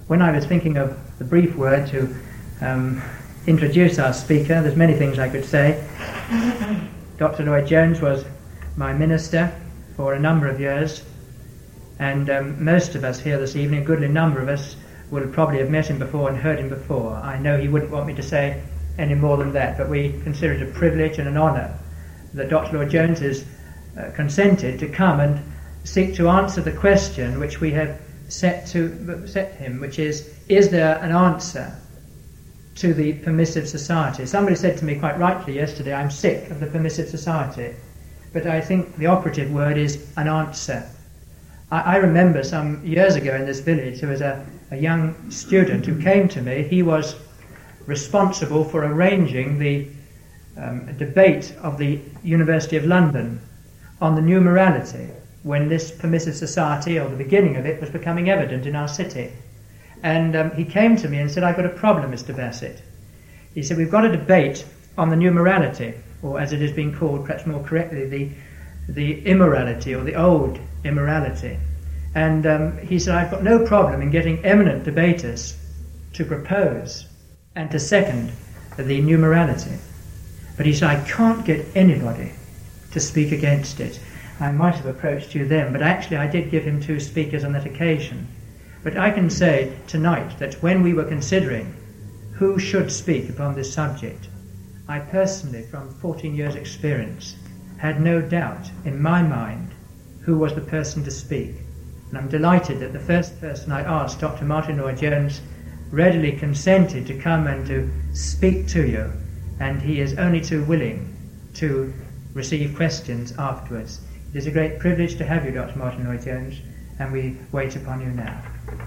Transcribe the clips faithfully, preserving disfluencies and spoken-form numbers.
when I was thinking of the brief word to um, introduce our speaker, there's many things I could say. Doctor Lloyd-Jones was my minister for a number of years, and um, most of us here this evening, a goodly number of us, will probably have met him before and heard him before. I know he wouldn't want me to say any more than that, but we consider it a privilege and an honour that Doctor Lloyd-Jones has uh, consented to come and seek to answer the question which we have set to set him, which is, is there an answer to the permissive society? Somebody said to me quite rightly yesterday, I'm sick of the permissive society, but I think the operative word is an answer. I, I remember some years ago in this village there was a, a young student who came to me. He was responsible for arranging the um, debate of the University of London on the new morality, when this permissive society, or the beginning of it, was becoming evident in our city. And um, he came to me and said, I've got a problem, Mister Bassett. He said, we've got a debate on the new morality, or as it is being called, perhaps more correctly, the, the immorality, or the old immorality. And um, he said, I've got no problem in getting eminent debaters to propose and to second the new morality. But he said, I can't get anybody to speak against it. I might have approached you then, but actually I did give him two speakers on that occasion. But I can say tonight that when we were considering who should speak upon this subject, I personally, from fourteen years' experience, had no doubt in my mind who was the person to speak. And I'm delighted that the first person I asked, Doctor Martin Lloyd-Jones, readily consented to come and to speak to you, and he is only too willing to receive questions afterwards. It is a great privilege to have you, Doctor Martin Lloyd-Jones, and we wait upon you now.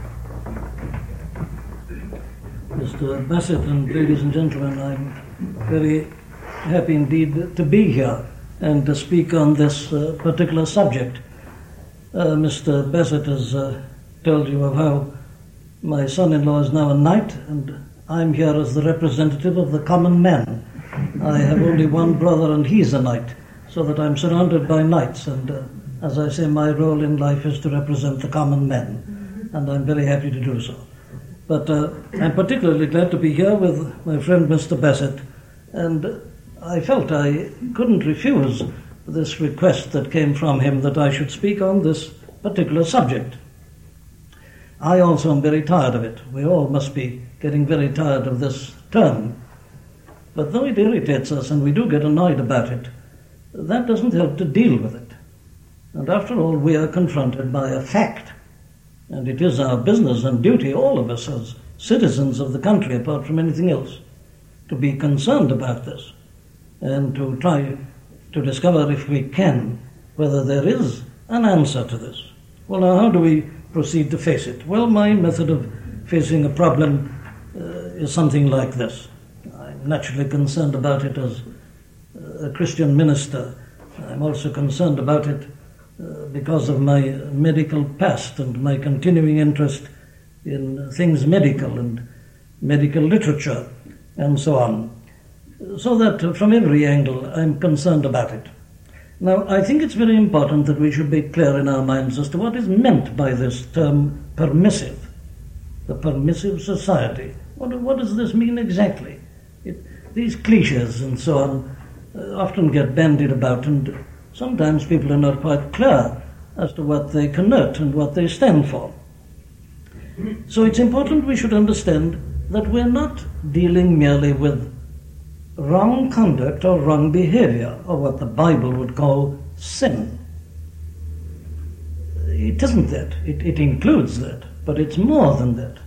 Mister Bassett and ladies and gentlemen, I'm very happy indeed to be here and to speak on this uh, particular subject. Uh, Mister Bassett has uh, told you of how my son-in-law is now a knight, and I'm here as the representative of the common man. I have only one brother and he's a knight, so that I'm surrounded by knights, and uh, as I say, my role in life is to represent the common men, and I'm very happy to do so. But uh, I'm particularly glad to be here with my friend Mister Bassett, and I felt I couldn't refuse this request that came from him that I should speak on this particular subject. I also am very tired of it. We all must be getting very tired of this term. But though it irritates us and we do get annoyed about it, that doesn't help to deal with it. And after all, we are confronted by a fact. And it is our business and duty, all of us as citizens of the country, apart from anything else, to be concerned about this and to try to discover, if we can, whether there is an answer to this. Well, now, how do we proceed to face it? Well, my method of facing a problem uh, is something like this. I'm naturally concerned about it as a Christian minister. I'm also concerned about it uh, because of my medical past and my continuing interest in things medical and medical literature and so on. So that from every angle I'm concerned about it. Now, I think it's very important that we should be clear in our minds as to what is meant by this term permissive. The permissive society. What, what does this mean exactly? It, these cliches and so on uh, often get bandied about, and sometimes people are not quite clear as to what they connote and what they stand for. So it's important we should understand that we're not dealing merely with wrong conduct or wrong behavior, or what the Bible would call sin. It isn't that. It, it includes that, but it's more than that.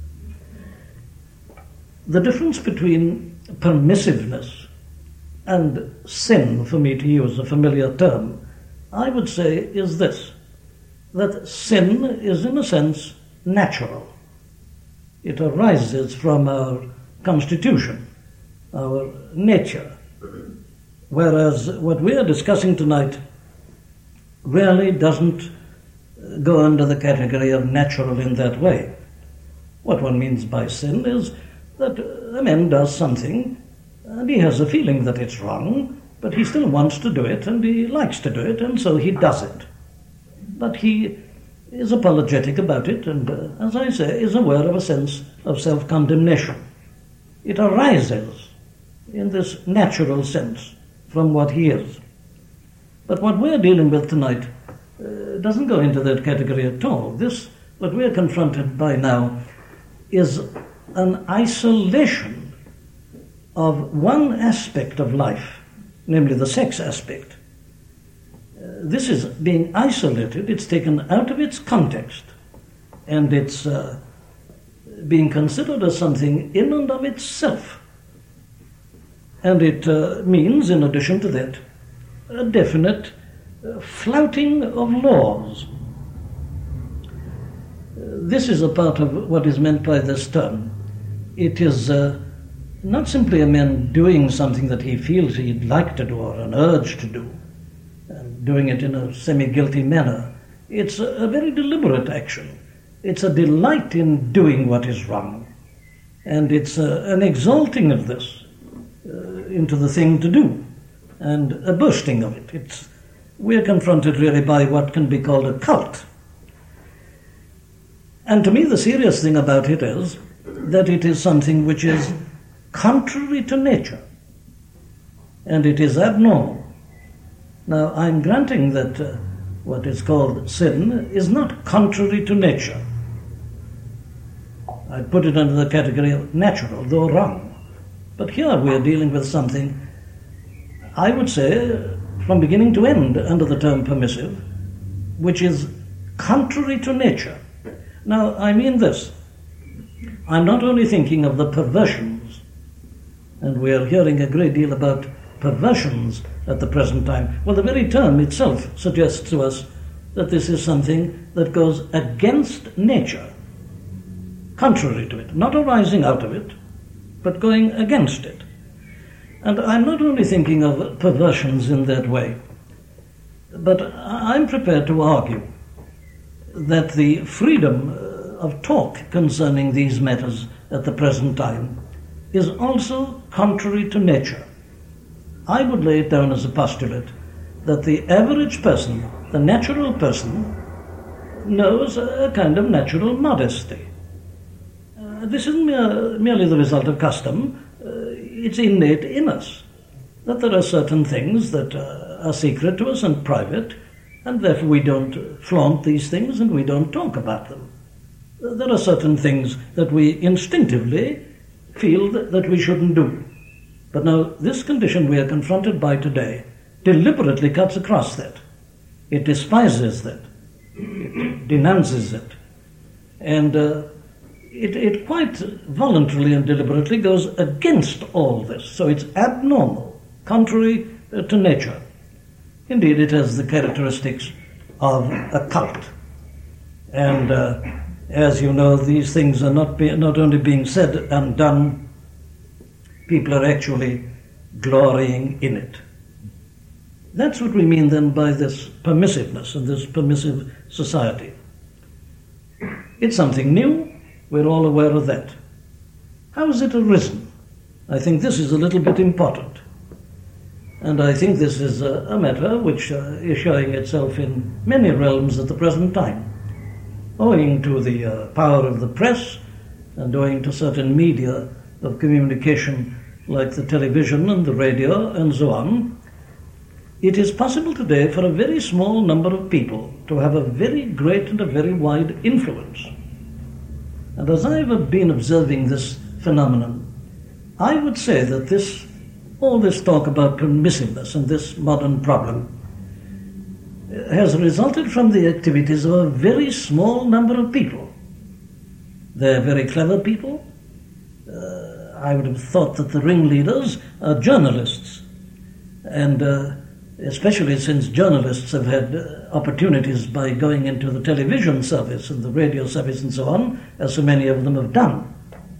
The difference between permissiveness and sin, for me to use a familiar term, I would say is this, that sin is in a sense natural. It arises from our constitution, our nature, whereas what we are discussing tonight really doesn't go under the category of natural in that way. What one means by sin is that a man does something and he has a feeling that it's wrong, but he still wants to do it and he likes to do it, and so he does it. But he is apologetic about it and, uh, as I say, is aware of a sense of self-condemnation. It arises in this natural sense from what he is. But what we're dealing with tonight uh, doesn't go into that category at all. This, what we're confronted by now, is an isolation of one aspect of life, namely the sex aspect. Uh, this is being isolated, it's taken out of its context, and it's uh, being considered as something in and of itself. And it uh, means, in addition to that, a definite uh, flouting of laws. Uh, this is a part of what is meant by this term. It is uh, not simply a man doing something that he feels he'd like to do or an urge to do, and doing it in a semi-guilty manner. It's a, a very deliberate action. It's a delight in doing what is wrong, and it's uh, an exalting of this uh, into the thing to do, and a boasting of it. It's, we're confronted really by what can be called a cult. And to me the serious thing about it is that it is something which is contrary to nature, and it is abnormal. Now, I'm granting that uh, what is called sin is not contrary to nature. I'd put it under the category of natural, though wrong. But here we're dealing with something, I would say, from beginning to end, under the term permissive, which is contrary to nature. Now, I mean this. I'm not only thinking of the perversions, and we're hearing a great deal about perversions at the present time. Well, the very term itself suggests to us that this is something that goes against nature, contrary to it, not arising out of it, but going against it. And I'm not only thinking of perversions in that way, but I'm prepared to argue that the freedom of talk concerning these matters at the present time is also contrary to nature. I would lay it down as a postulate that the average person, the natural person, knows a kind of natural modesty. Uh, this isn't mere, merely the result of custom. Uh, it's innate in us, that there are certain things that uh, are secret to us and private, and therefore we don't flaunt these things and we don't talk about them. Uh, there are certain things that we instinctively feel that, that we shouldn't do. But now, this condition we are confronted by today deliberately cuts across that. It despises that. It denounces it. And uh, it, it quite voluntarily and deliberately goes against all this. So it's abnormal, contrary uh, to nature. Indeed, it has the characteristics of a cult. And uh, as you know, these things are not, be, not only being said and done, people are actually glorying in it. That's what we mean then by this permissiveness and this permissive society. It's something new, we're all aware of that. How has it arisen? I think this is a little bit important. And I think this is a, a matter which uh, is showing itself in many realms at the present time, owing to the uh, power of the press and owing to certain media of communication like the television and the radio and so on. It is possible today for a very small number of people to have a very great and a very wide influence. And as I've been observing this phenomenon, I would say that this, all this talk about permissiveness and this modern problem has resulted from the activities of a very small number of people. They're very clever people. Uh, I would have thought that the ringleaders are journalists, and uh, especially since journalists have had uh, opportunities by going into the television service and the radio service and so on, as so many of them have done.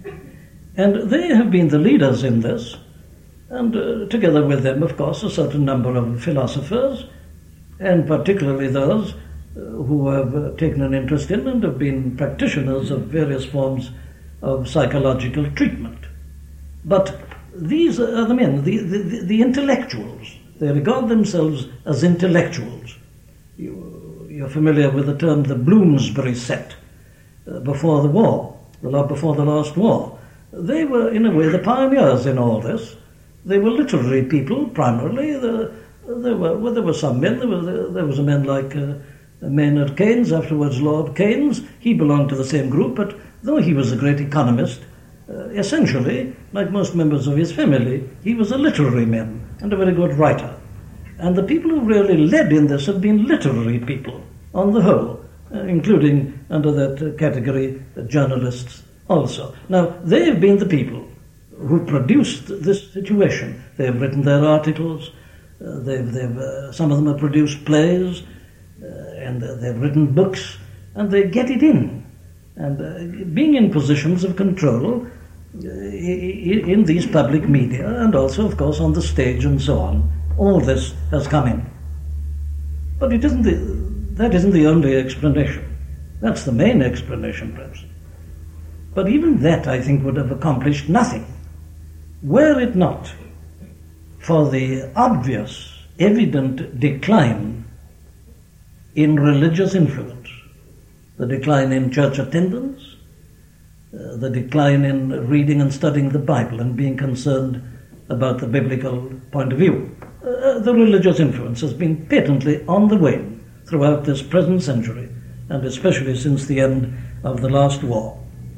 And they have been the leaders in this, and uh, together with them, of course, a certain number of philosophers, and particularly those uh, who have uh, taken an interest in and have been practitioners of various forms of psychological treatment. But these are the men, the, the, the intellectuals. They regard themselves as intellectuals. You, you're familiar with the term the Bloomsbury set uh, before the war, the lot before the last war. They were, in a way, the pioneers in all this. They were literary people, primarily. The, there were well, there were some men. There was, there was a man like uh, Maynard Keynes, afterwards Lord Keynes. He belonged to the same group, but though he was a great economist, uh, essentially, like most members of his family, he was a literary man and a very good writer. And the people who really led in this have been literary people, on the whole, uh, including, under that uh, category, uh, journalists also. Now, they have been the people who produced this situation. They have written their articles, uh, they've, they've, uh, some of them have produced plays, uh, and uh, they've written books, and they get it in. And uh, being in positions of control uh, in these public media, and also, of course, on the stage and so on, all this has come in. But it isn't the, that isn't the only explanation. That's the main explanation, perhaps. But even that, I think, would have accomplished nothing, were it not for the obvious, evident decline in religious influence, the decline in church attendance, uh, the decline in reading and studying the Bible and being concerned about the biblical point of view. Uh, the religious influence has been patently on the wane throughout this present century, and especially since the end of the last war.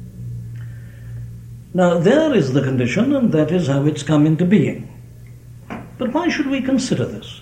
Now, there is the condition, and that is how it's come into being. But why should we consider this?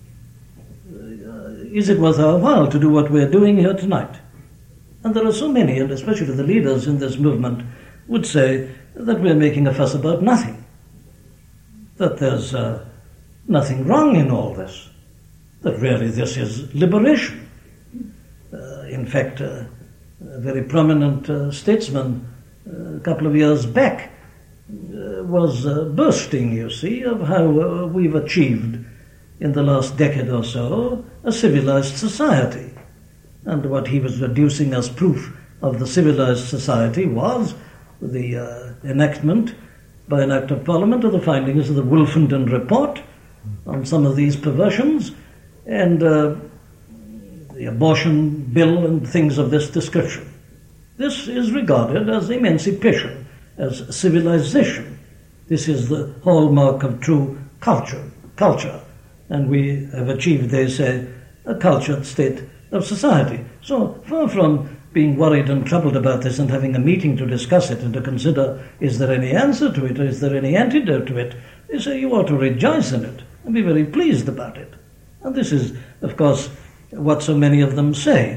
Uh, is it worth our while to do what we're doing here tonight? And there are so many, and especially the leaders in this movement, would say that we're making a fuss about nothing, that there's uh, nothing wrong in all this, that really this is liberation. Uh, in fact, uh, a very prominent uh, statesman uh, a couple of years back uh, was uh, boasting, you see, of how uh, we've achieved in the last decade or so a civilized society. And what he was adducing as proof of the civilized society was the uh, enactment by an Act of Parliament of the findings of the Wolfenden Report on some of these perversions, and uh, the abortion bill and things of this description. This is regarded as emancipation, as civilization. This is the hallmark of true culture, culture. And we have achieved, they say, a cultured state of society. So far from being worried and troubled about this and having a meeting to discuss it and to consider, is there any answer to it, or is there any antidote to it, they say you ought to rejoice in it and be very pleased about it. And this is, of course, what so many of them say.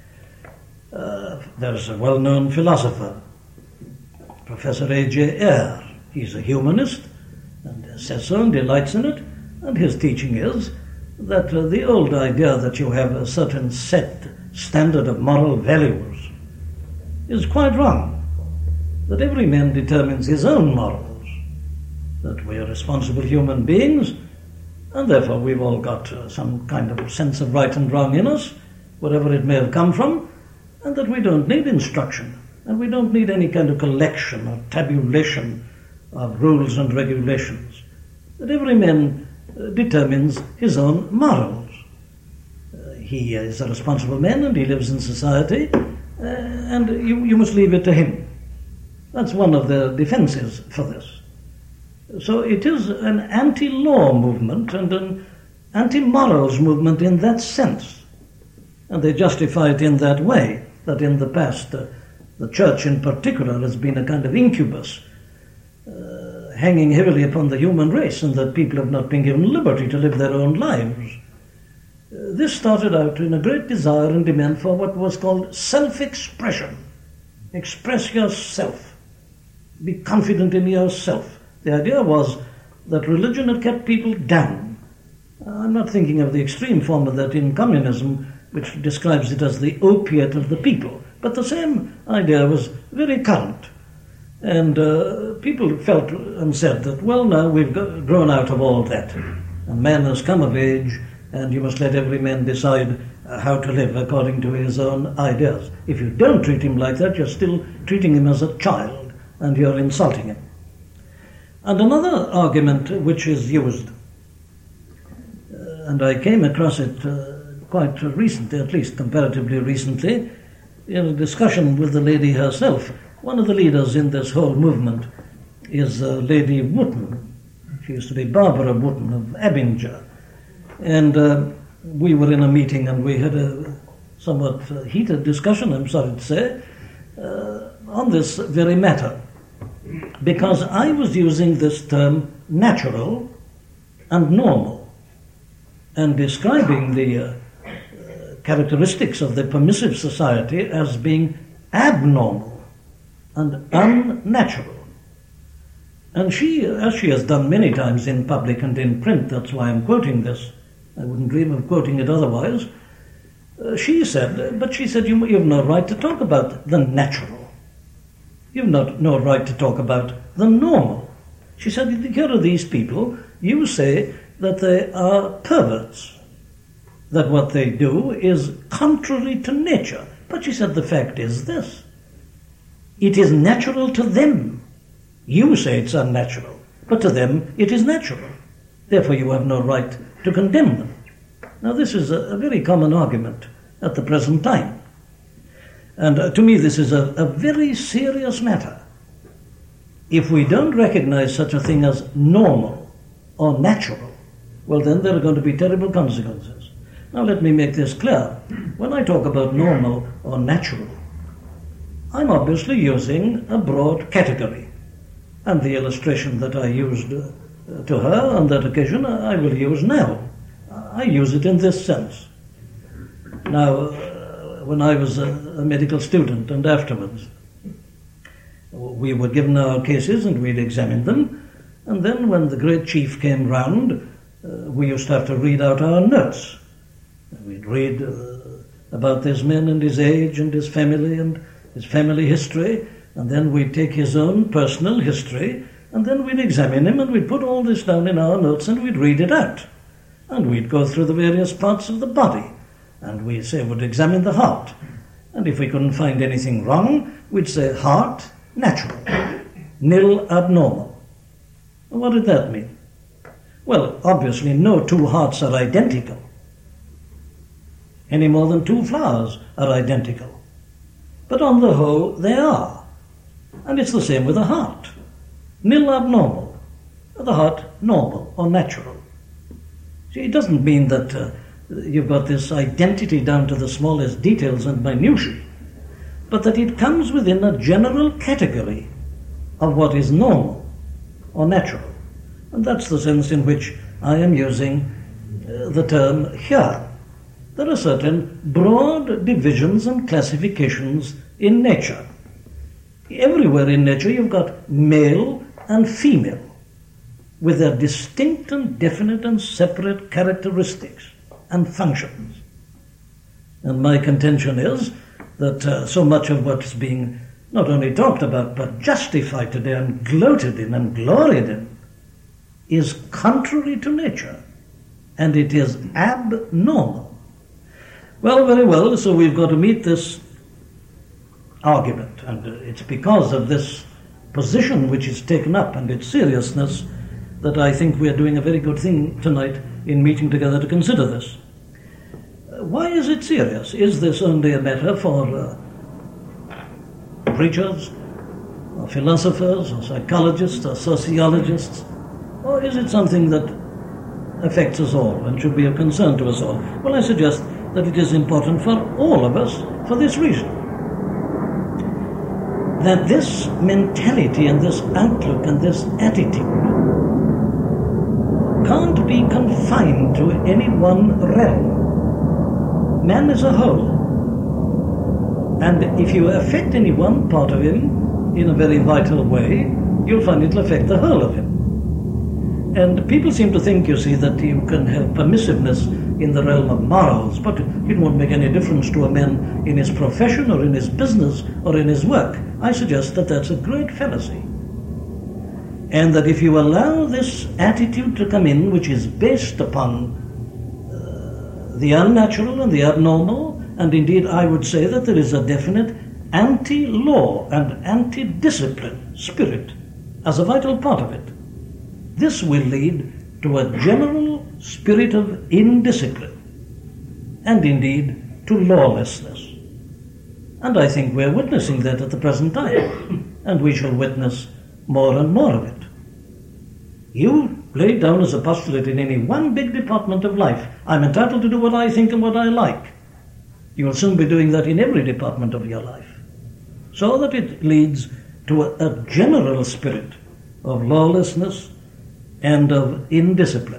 Uh, there's a well-known philosopher, Professor A J Ayer. He's a humanist and says so and delights in it. And his teaching is that uh, the old idea that you have a certain set standard of moral values is quite wrong. That every man determines his own morals. That we are responsible human beings, and therefore we've all got uh, some kind of sense of right and wrong in us, wherever it may have come from, and that we don't need instruction, and we don't need any kind of collection or tabulation of rules and regulations. That every man uh, determines his own morals. Uh, he is a responsible man and he lives in society, uh, and you, you must leave it to him. That's one of the defenses for this. So it is an anti-law movement and an anti-morals movement in that sense. And they justify it in that way, that in the past uh, the church in particular has been a kind of incubus, uh, hanging heavily upon the human race, and that people have not been given liberty to live their own lives. Uh, this started out in a great desire and demand for what was called self-expression. Express yourself. Be confident in yourself. The idea was that religion had kept people down. I'm not thinking of the extreme form of that in communism, which describes it as the opiate of the people. But the same idea was very current. And uh, people felt and said that, well, now we've got, grown out of all that. And man has come of age, and you must let every man decide uh, how to live according to his own ideas. If you don't treat him like that, you're still treating him as a child, and you're insulting him. And another argument which is used, uh, and I came across it uh, quite recently, at least comparatively recently, in a discussion with the lady herself. One of the leaders in this whole movement is uh, Lady Wootton. She used to be Barbara Wootton of Abbinger. And uh, we were in a meeting and we had a somewhat uh, heated discussion, I'm sorry to say, uh, on this very matter. Because I was using this term natural and normal and describing the uh, uh, characteristics of the permissive society as being abnormal and unnatural. And she, as she has done many times in public and in print, that's why I'm quoting this, I wouldn't dream of quoting it otherwise, uh, she said, but she said, you, you have no right to talk about the natural. You have not, no right to talk about the normal. She said, here are these people, you say that they are perverts, that what they do is contrary to nature. But she said, the fact is this, it is natural to them. You say it's unnatural, but to them it is natural. Therefore you have no right to condemn them. Now this is a, a very common argument at the present time. And uh, to me this is a, a very serious matter. If we don't recognize such a thing as normal or natural, well then there are going to be terrible consequences. Now let me make this clear. When I talk about normal or natural, I'm obviously using a broad category. And the illustration that I used uh, to her on that occasion, I will use now. I use it in this sense. Now, uh, when I was a, a medical student and afterwards, we were given our cases and we'd examine them, and then when the great chief came round, uh, we used to have to read out our notes. We'd read uh, about this man and his age and his family and his family history, and then we'd take his own personal history, and then we'd examine him, and we'd put all this down in our notes, and we'd read it out. And we'd go through the various parts of the body, and we'd say, we'd examine the heart. And if we couldn't find anything wrong, we'd say, heart, natural, nil abnormal. And what did that mean? Well, obviously no two hearts are identical, any more than two flowers are identical. But on the whole, they are. And it's the same with the heart. Nil abnormal. The heart normal or natural. See, it doesn't mean that uh, you've got this identity down to the smallest details and minutiae, but that it comes within a general category of what is normal or natural. And that's the sense in which I am using uh, the term here. There are certain broad divisions and classifications in nature. Everywhere in nature you've got male and female with their distinct and definite and separate characteristics and functions. And my contention is that uh, so much of what's being not only talked about but justified today and gloated in and gloried in is contrary to nature, and it is abnormal. Well, very well, so we've got to meet this argument, and it's because of this position which is taken up and its seriousness that I think we're doing a very good thing tonight in meeting together to consider this. Why is it serious? Is this only a matter for uh, preachers, or philosophers, or psychologists, or sociologists, or is it something that affects us all and should be of concern to us all? Well, I suggest that it is important for all of us for this reason. That this mentality and this outlook and this attitude can't be confined to any one realm. Man is a whole. And if you affect any one part of him in a very vital way, you'll find it'll affect the whole of him. And people seem to think, you see, that you can have permissiveness in the realm of morals, but it won't make any difference to a man in his profession or in his business or in his work. I suggest that that's a great fallacy. And that if you allow this attitude to come in, which is based upon uh, the unnatural and the abnormal, and indeed I would say that there is a definite anti-law and anti-discipline spirit as a vital part of it, this will lead to a general spirit of indiscipline. and indeed to lawlessness. And I think we're witnessing that at the present time, and we shall witness more and more of it. You lay down as a postulate in any one big department of life, I'm entitled to do what I think and what I like. You will soon be doing that in every department of your life, so that it leads to a, a general spirit of lawlessness and of indiscipline.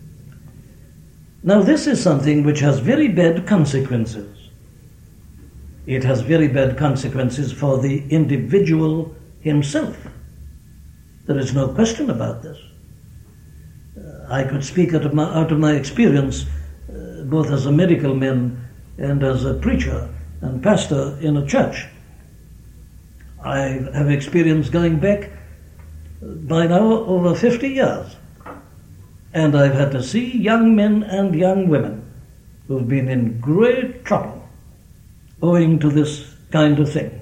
Now, this is something which has very bad consequences. It has very bad consequences for the individual himself. There is no question about this. Uh, I could speak out of my, out of my experience, uh, both as a medical man and as a preacher and pastor in a church. I have experience going back by now over fifty years. And I've had to see young men and young women who've been in great trouble owing to this kind of thing.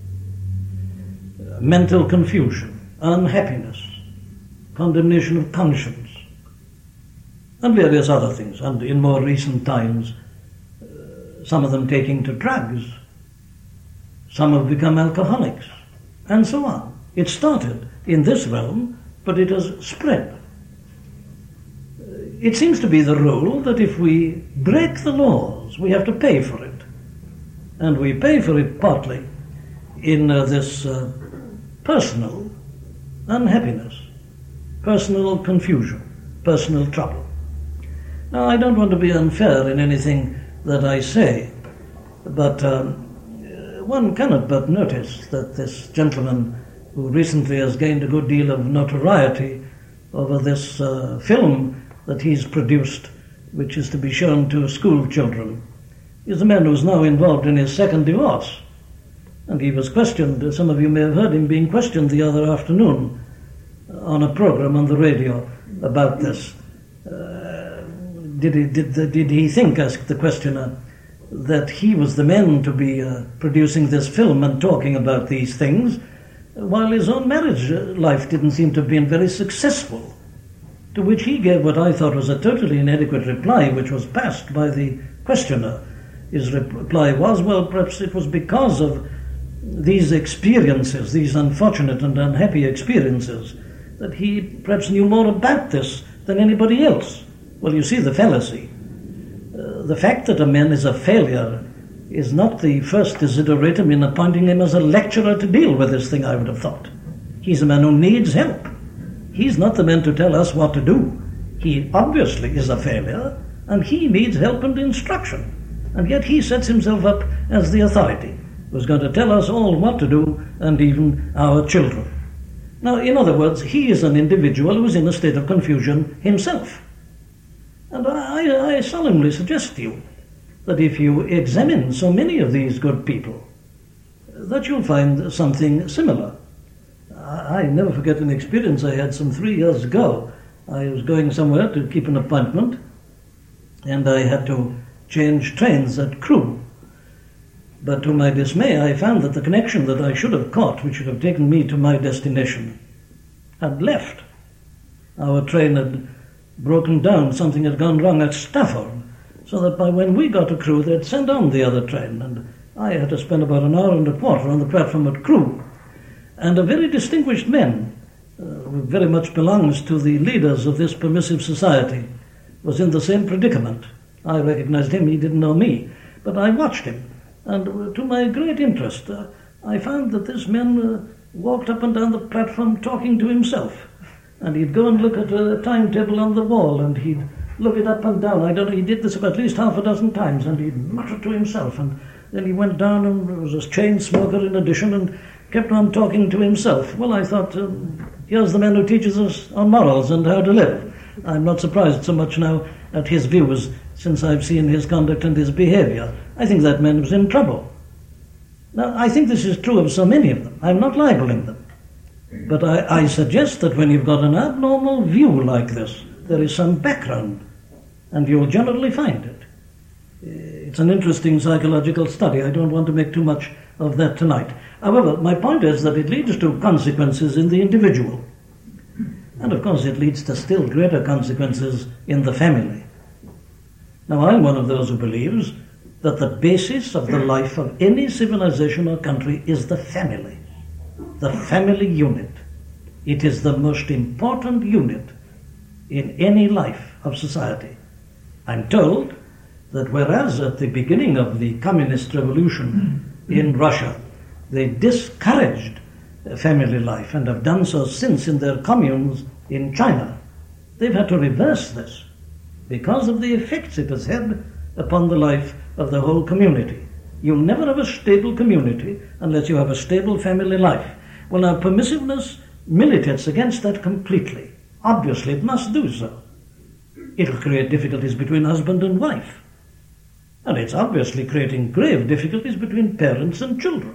Uh, mental confusion, unhappiness, condemnation of conscience, and various other things. And in more recent times, uh, some of them taking to drugs, some have become alcoholics, and so on. It started in this realm, but it has spread. It seems to be the rule that if we break the laws, we have to pay for it. And we pay for it partly in uh, this uh, personal unhappiness, personal confusion, personal trouble. Now, I don't want to be unfair in anything that I say, but um, one cannot but notice that this gentleman, who recently has gained a good deal of notoriety over this uh, film that he's produced, which is to be shown to school children, is a man who's now involved in his second divorce. And he was questioned, some of you may have heard him being questioned the other afternoon on a program on the radio about this. Uh, did, he, did, did he think, asked the questioner, that he was the man to be uh, producing this film and talking about these things, while his own marriage life didn't seem to have been very successful? To which he gave what I thought was a totally inadequate reply, which was passed by the questioner. His reply was, well, perhaps it was because of these experiences, these unfortunate and unhappy experiences, that he perhaps knew more about this than anybody else. Well, you see the fallacy. Uh, the fact that a man is a failure is not the first desideratum in appointing him as a lecturer to deal with this thing, I would have thought. He's a man who needs help. He's not the man to tell us what to do. He obviously is a failure, and he needs help and instruction. And yet he sets himself up as the authority, who's going to tell us all what to do, and even our children. Now, in other words, he is an individual who is in a state of confusion himself. And I, I solemnly suggest to you that if you examine so many of these good people, that you'll find something similar. I never forget an experience I had some three years ago. I was going somewhere to keep an appointment, and I had to change trains at Crewe. But to my dismay, I found that the connection that I should have caught, which should have taken me to my destination, had left. Our train had broken down, something had gone wrong at Stafford, so that by when we got to Crewe, they'd sent on the other train, and I had to spend about an hour and a quarter on the platform at Crewe. And a very distinguished man, uh, who very much belongs to the leaders of this permissive society, was in the same predicament. I recognized him, he didn't know me, but I watched him, and uh, to my great interest, uh, I found that this man uh, walked up and down the platform talking to himself, and he'd go and look at a timetable on the wall, and he'd look it up and down. I don't know, he did this at least half a dozen times, and he'd mutter to himself, and then he went down and was a chain smoker in addition, and kept on talking to himself. Well, I thought, um, here's the man who teaches us on morals and how to live. I'm not surprised so much now at his views, since I've seen his conduct and his behavior. I think that man was in trouble. Now, I think this is true of so many of them. I'm not libeling them. But I, I suggest that when you've got an abnormal view like this, there is some background, and you'll generally find it. It's an interesting psychological study. I don't want to make too much of that tonight. However, my point is that it leads to consequences in the individual. And of course it leads to still greater consequences in the family. Now, I'm one of those who believes that the basis of the life of any civilization or country is the family, the family unit. It is the most important unit in any life of society. I'm told that whereas at the beginning of the communist revolution in Russia, they discouraged family life and have done so since in their communes in China, they've had to reverse this because of the effects it has had upon the life of the whole community. You'll never have a stable community unless you have a stable family life. Well, now, permissiveness militates against that completely. Obviously, it must do so. It'll create difficulties between husband and wife. And it's obviously creating grave difficulties between parents and children.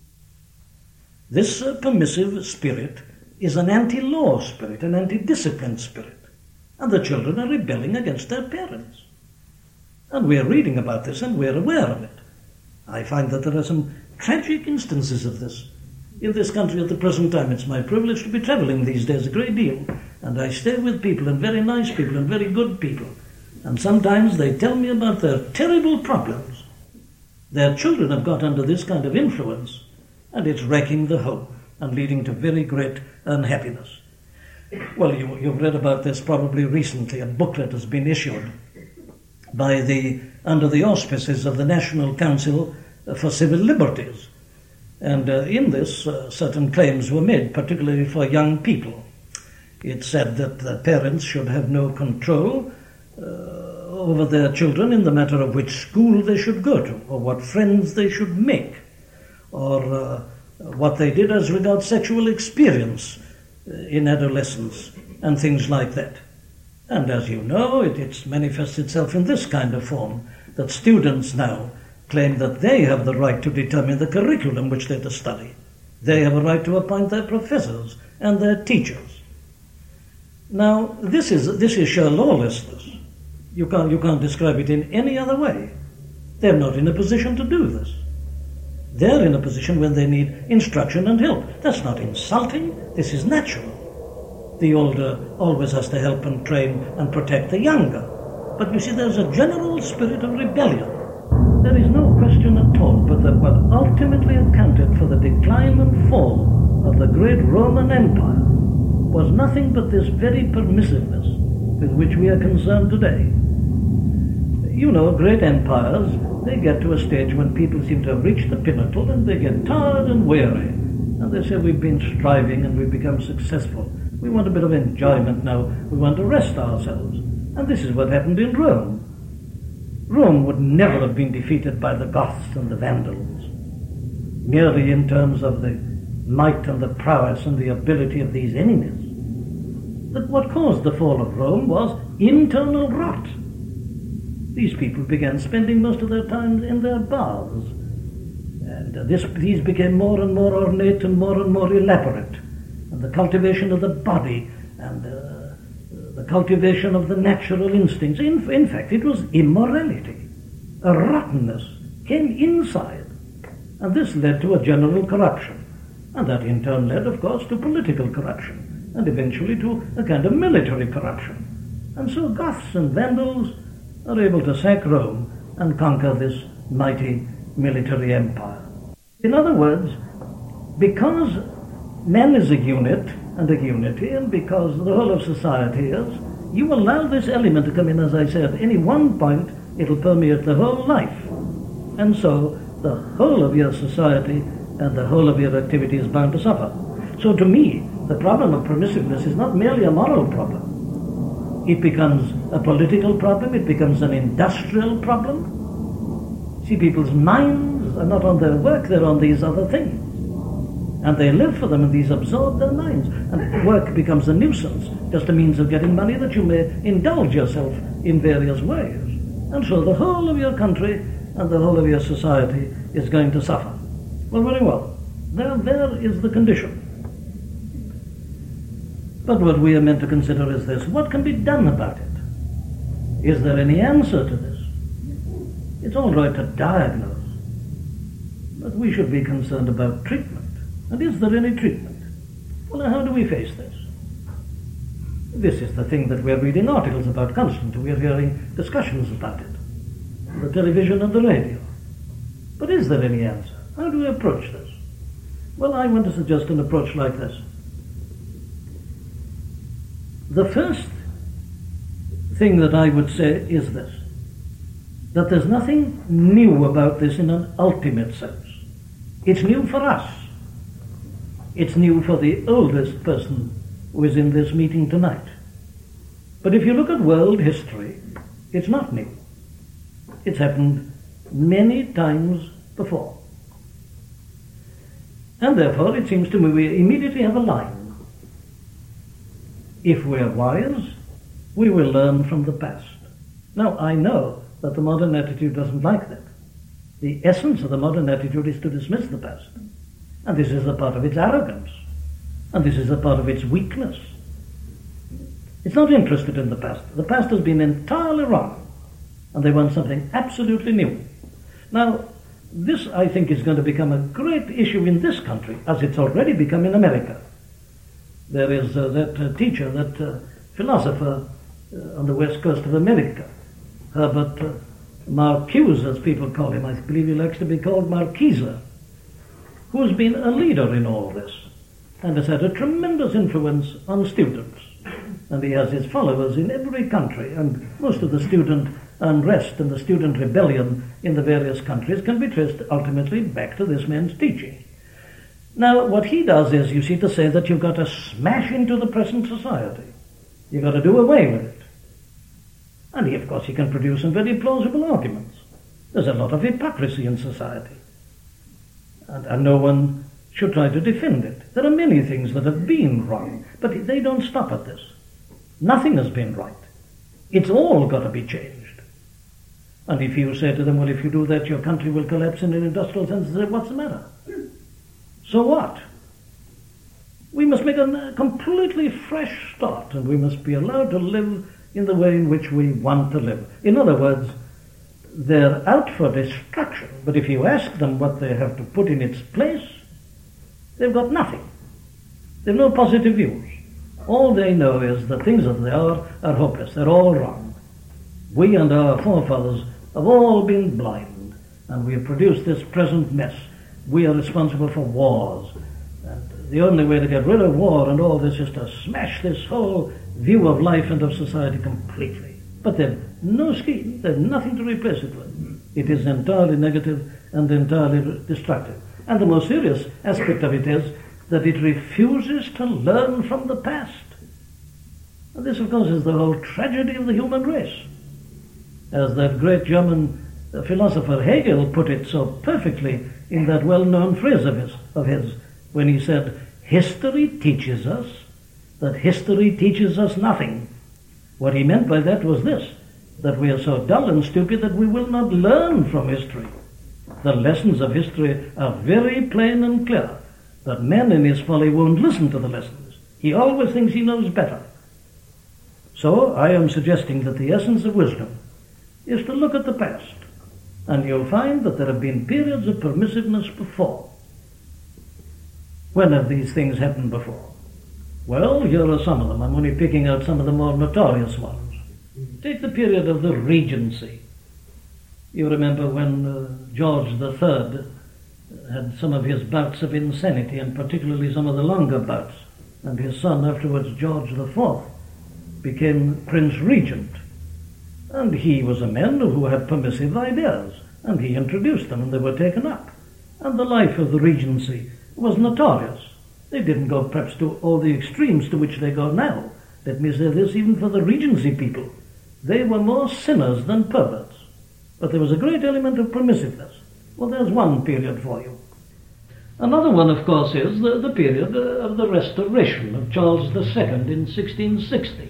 This uh, permissive spirit is an anti-law spirit, an anti-discipline spirit. And the children are rebelling against their parents. And we're reading about this and we're aware of it. I find that there are some tragic instances of this in this country at the present time. It's my privilege to be traveling these days a great deal. And I stay with people, and very nice people, and very good people. And sometimes they tell me about their terrible problems. Their children have got under this kind of influence, and it's wrecking the home and leading to very great unhappiness. Well, you, you've read about this probably recently. A booklet has been issued by the under the auspices of the National Council for Civil Liberties. And uh, in this, uh, certain claims were made, particularly for young people. It said that the parents should have no control uh, over their children in the matter of which school they should go to, or what friends they should make, or uh, what they did as regards sexual experience uh, in adolescence, and things like that. And as you know, it, it manifests itself in this kind of form, that students now claim that they have the right to determine the curriculum which they're to study. They have a right to appoint their professors and their teachers. Now, this is this is sheer lawlessness. You can't, you can't describe it in any other way. They're not in a position to do this. They're in a position when they need instruction and help. That's not insulting. This is natural. The older always has to help and train and protect the younger. But you see, there's a general spirit of rebellion. There is no question at all but that what ultimately accounted for the decline and fall of the great Roman Empire was nothing but this very permissiveness with which we are concerned today. You know, great empires, they get to a stage when people seem to have reached the pinnacle and they get tired and weary. And they say, we've been striving and we've become successful. We want a bit of enjoyment now. We want to rest ourselves. And this is what happened in Rome. Rome would never have been defeated by the Goths and the Vandals, merely in terms of the might and the prowess and the ability of these enemies. But what caused the fall of Rome was internal rot. These people began spending most of their time in their baths. And uh, this, these became more and more ornate and more and more elaborate. And the cultivation of the body and uh, the cultivation of the natural instincts. In, in fact, it was immorality. A rottenness came inside. And this led to a general corruption. And that in turn led, of course, to political corruption. And eventually to a kind of military corruption. And so Goths and Vandals are able to sack Rome and conquer this mighty military empire. In other words, because man is a unit and a unity, and because the whole of society is, you allow this element to come in, as I said, any one point, it'll permeate the whole life. And so the whole of your society and the whole of your activity is bound to suffer. So to me, the problem of permissiveness is not merely a moral problem. It becomes a political problem, it becomes an industrial problem. See, people's minds are not on their work, they're on these other things. And they live for them, and these absorb their minds. And work becomes a nuisance, just a means of getting money that you may indulge yourself in various ways. And so the whole of your country and the whole of your society is going to suffer. Well, very well. There, there is the condition. But what we are meant to consider is this: what can be done about it? Is there any answer to this? It's all right to diagnose, but we should be concerned about treatment. And is there any treatment? Well, how do we face this? This is the thing that we're reading articles about constantly. We're hearing discussions about it. the television and the radio. But is there any answer? How do we approach this? Well, I want to suggest an approach like this. The first thing that I would say is this, that there's nothing new about this in an ultimate sense. It's new for us. It's new for the oldest person who is in this meeting tonight. But if you look at world history, it's not new. It's happened many times before. And therefore, it seems to me we immediately have a line. If we're wise, we will learn from the past. Now, I know that the modern attitude doesn't like that. The essence of the modern attitude is to dismiss the past. And this is a part of its arrogance. And this is a part of its weakness. It's not interested in the past. The past has been entirely wrong. And they want something absolutely new. Now, this, I think, is going to become a great issue in this country, as it's already become in America. There is uh, that uh, teacher, that uh, philosopher uh, on the west coast of America, Herbert uh, Marcuse, as people call him. I believe he likes to be called Marquise, who's been a leader in all this and has had a tremendous influence on students. And he has his followers in every country, and most of the student unrest and the student rebellion in the various countries can be traced ultimately back to this man's teaching. Now, what he does is, you see, to say that you've got to smash into the present society. You've got to do away with it. And he, of course, he can produce some very plausible arguments. There's a lot of hypocrisy in society. And, and no one should try to defend it. There are many things that have been wrong, but they don't stop at this. Nothing has been right. It's all got to be changed. And if you say to them, well, if you do that, your country will collapse in an industrial sense, they say, what's the matter? So what? We must make a completely fresh start, and we must be allowed to live in the way in which we want to live. In other words, they're out for destruction, but if you ask them what they have to put in its place, they've got nothing. They've no positive views. All they know is that things as they are are hopeless. They're all wrong. We and our forefathers have all been blind, and we have produced this present mess. We are responsible for wars. And the only way to get rid of war and all this is to smash this whole view of life and of society completely. But they've no scheme. They've nothing to replace it with. It is entirely negative and entirely destructive. And the most serious aspect of it is that it refuses to learn from the past. And this, of course, is the whole tragedy of the human race. As that great German philosopher Hegel put it so perfectly in that well-known phrase of his, of his, when he said, history teaches us that history teaches us nothing. What he meant by that was this, that we are so dull and stupid that we will not learn from history. The lessons of history are very plain and clear, but man in his folly won't listen to the lessons. He always thinks he knows better. So I am suggesting that the essence of wisdom is to look at the past, and you'll find that there have been periods of permissiveness before. When have these things happened before? Well, here are some of them. I'm only picking out some of the more notorious ones. Take the period of the Regency. You remember when uh, George the Third had some of his bouts of insanity, and particularly some of the longer bouts, and his son, afterwards George the Fourth, became Prince Regent. And he was a man who had permissive ideas, and he introduced them, and they were taken up. And the life of the Regency was notorious. They didn't go perhaps to all the extremes to which they go now. Let me say this, even for the Regency people. They were more sinners than perverts. But there was a great element of permissiveness. Well, there's one period for you. Another one, of course, is the, the period of the Restoration of Charles the Second in sixteen sixty,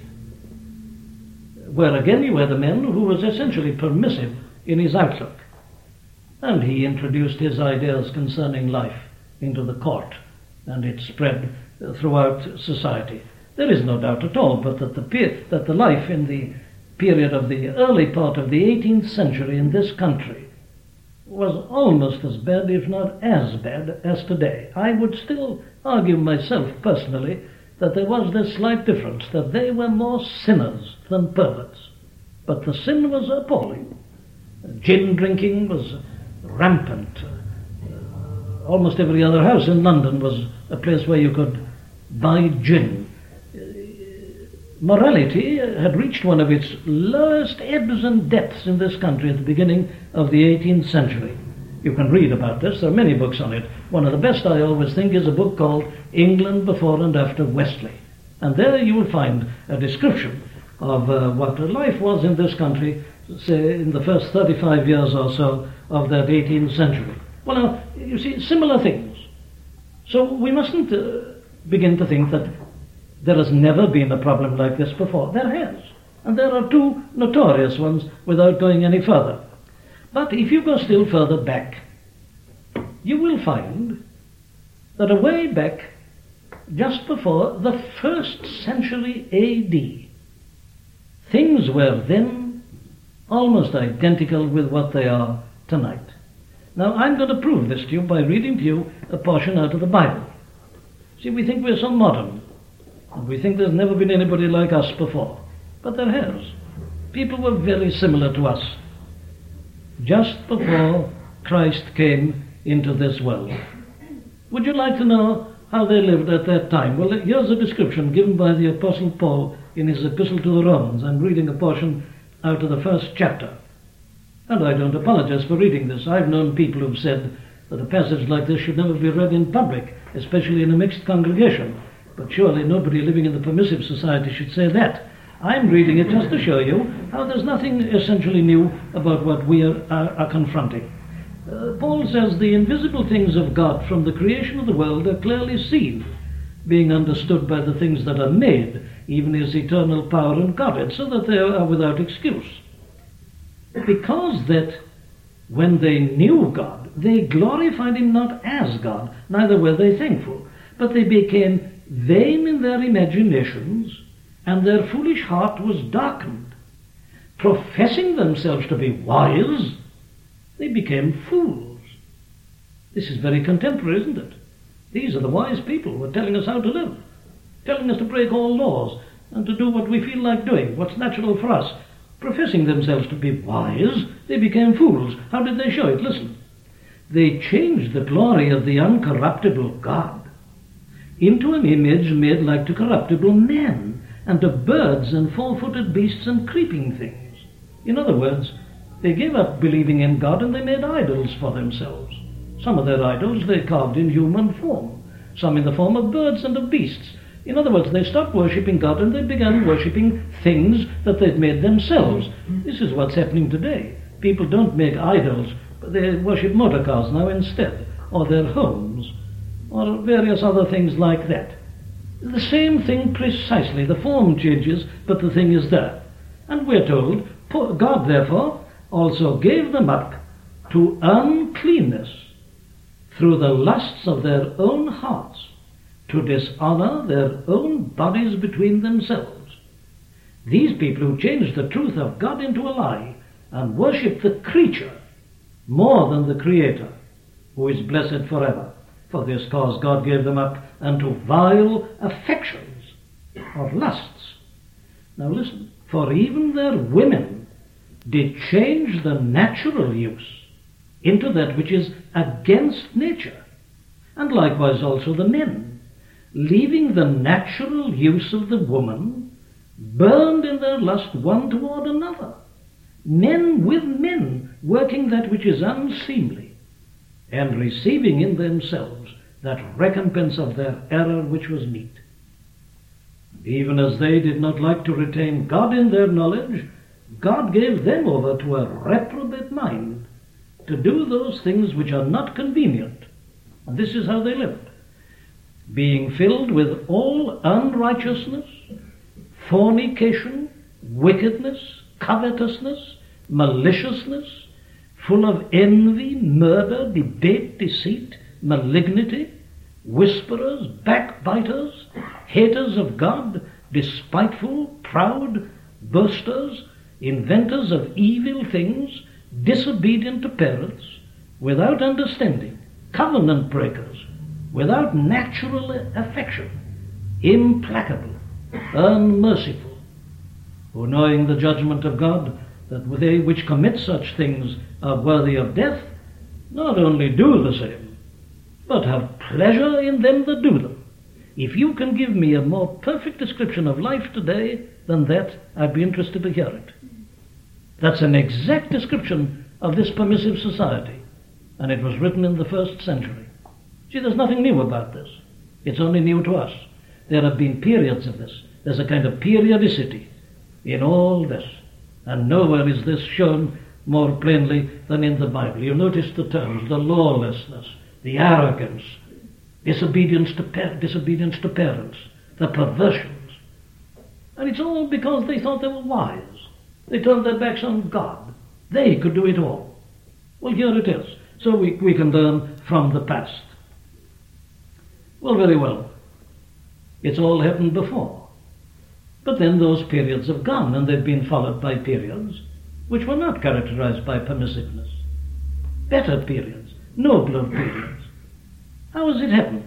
where again you had a man who was essentially permissive in his outlook. And he introduced his ideas concerning life into the court, and it spread throughout society. There is no doubt at all but that the, pe- that the life in the period of the early part of the eighteenth century in this country was almost as bad, if not as bad, as today. I would still argue myself personally that there was this slight difference, that they were more sinners than perverts. But the sin was appalling. Gin drinking was rampant. Uh, almost every other house in London was a place where you could buy gin. Uh, morality had reached one of its lowest ebbs and depths in this country at the beginning of the eighteenth century. You can read about this. There are many books on it. One of the best, I always think, is a book called England Before and After Wesley. And there you will find a description of uh, what life was in this country, say, in the first thirty-five years or so of that eighteenth century. Well, now, you see, similar things. So we mustn't uh, begin to think that there has never been a problem like this before. There has. And there are two notorious ones without going any further. But if you go still further back, you will find that away back, just before the first century A D, things were then almost identical with what they are tonight. Now, I'm going to prove this to you by reading to you a portion out of the Bible. See, we think we're so modern, and we think there's never been anybody like us before. But there has. People were very similar to us just before Christ came into this world. Would you like to know how they lived at that time? Well, here's a description given by the Apostle Paul in his epistle to the Romans. I'm reading a portion out of the first chapter. And I don't apologize for reading this. I've known people who've said that a passage like this should never be read in public, especially in a mixed congregation. But surely nobody living in the permissive society should say that. I'm reading it just to show you how there's nothing essentially new about what we are, are, are confronting. Uh, Paul says the invisible things of God from the creation of the world are clearly seen, being understood by the things that are made, even his eternal power and Godhead, so that they are without excuse. Because that when they knew God, they glorified him not as God, neither were they thankful, but they became vain in their imaginations, and their foolish heart was darkened. Professing themselves to be wise, they became fools. This is very contemporary, isn't it? These are the wise people who are telling us how to live, telling us to break all laws and to do what we feel like doing, what's natural for us. Professing themselves to be wise, they became fools. How did they show it? Listen. They changed the glory of the uncorruptible God into an image made like to corruptible men, and to birds and four-footed beasts and creeping things. In other words, they gave up believing in God and they made idols for themselves. Some of their idols they carved in human form, some in the form of birds and of beasts. In other words, they stopped worshipping God and they began worshipping things that they'd made themselves. This is what's happening today. People don't make idols, but they worship motor cars now instead, or their homes, or various other things like that. The same thing precisely. The form changes, but the thing is there. And we're told, God therefore also gave them up to uncleanness through the lusts of their own hearts, to dishonor their own bodies between themselves. These people who changed the truth of God into a lie and worship the creature more than the Creator, who is blessed forever. For this cause God gave them up unto vile affections or lusts. Now listen, for even their women did change the natural use into that which is against nature, and likewise also the men, leaving the natural use of the woman, burned in their lust one toward another, men with men working that which is unseemly, and receiving in themselves that recompense of their error which was meet. Even as they did not like to retain God in their knowledge, God gave them over to a reprobate mind, to do those things which are not convenient. And this is how they lived. Being filled with all unrighteousness, fornication, wickedness, covetousness, maliciousness, full of envy, murder, debate, deceit, malignity, whisperers, backbiters, haters of God, despiteful, proud, boasters, inventors of evil things, disobedient to parents, without understanding, covenant breakers, without natural affection, implacable, unmerciful, who knowing the judgment of God, that they which commit such things are worthy of death, not only do the same, but have pleasure in them that do them. If you can give me a more perfect description of life today than that, I'd be interested to hear it. That's an exact description of this permissive society, and it was written in the first century. See, there's nothing new about this. It's only new to us. There have been periods of this. There's a kind of periodicity in all this, and nowhere is this shown more plainly than in the Bible. You notice the terms: the lawlessness, the arrogance, disobedience to par- disobedience to parents, the perversions. And it's all because they thought they were wise. They turned their backs on God. They could do it all. Well, here it is. So we, we can learn from the past. Well, very well. It's all happened before. But then those periods have gone, and they've been followed by periods which were not characterized by permissiveness. Better periods, nobler periods. How has it happened?